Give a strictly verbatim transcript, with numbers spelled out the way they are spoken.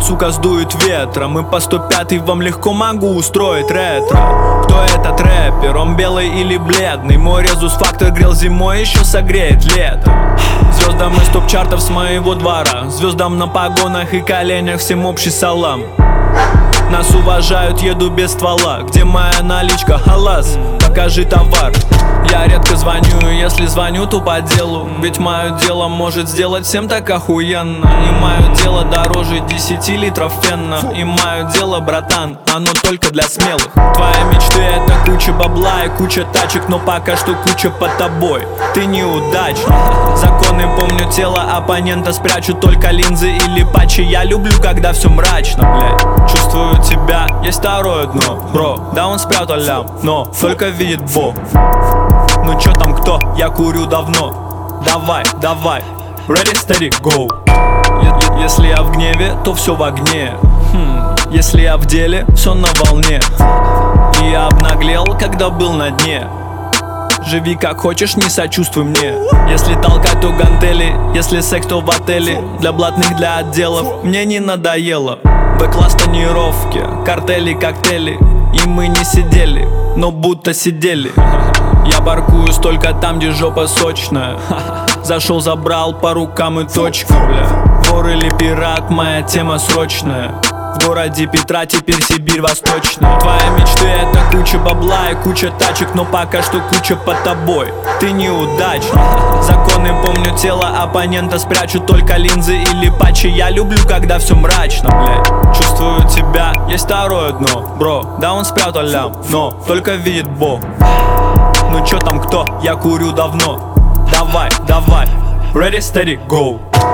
сука, сдует ветром. И по сто пятый вам легко могу устроить ретро. Кто этот рэпер? Он белый или бледный? Мой резус-фактор грел зимой, еще согреет летом. Звездам из топ-чартов с моего двора, звездам на погонах и коленях всем общий салам. Нас уважают, еду без ствола. Где моя наличка? Халас, покажи товар. Я редко звоню, если звоню, то по делу. Ведь мое дело может сделать всем так охуенно. И мое дело дороже десяти литров фена. И мое дело, братан, оно только для смелых. Твои мечты — это куча бабла и куча тачек, но пока что куча под тобой. Ты неудачник. Законы помню, тело оппонента спрячу, только линзы или патчи. Я люблю, когда все мрачно, блядь. Чувствую тебя, есть второе дно, бро. Да, он спрятал лям, но только видит Бог. Ну чё там кто? Я курю давно. Давай, давай, ready, steady, go. Е- Если я в гневе, то все в огне. хм. Если я в деле, все на волне. И я обнаглел, когда был на дне. Живи как хочешь, не сочувствуй мне. Если толкать, то гантели. Если секс, то в отеле. Для блатных, для отделов. Мне не надоело. Б-класс тонировки, картели, коктейли. И мы не сидели, но будто сидели. Я баркуюсь только там, где жопа сочная. Зашел, забрал по рукам и точка, бля. Вор или пират, моя тема срочная. В городе Петра теперь Сибирь восточная. Твои мечты — это куча бабла и куча тачек, но пока что куча под тобой. Ты неудачник. Законы помню, тело оппонента спрячу, только линзы или патчи. Я люблю, когда все мрачно, блядь. Чувствую тебя, есть второе дно, бро. Да, он спрятал лям, но только видит Бог. Ну чё там кто? Я курю давно. Давай, давай, ready, steady, go.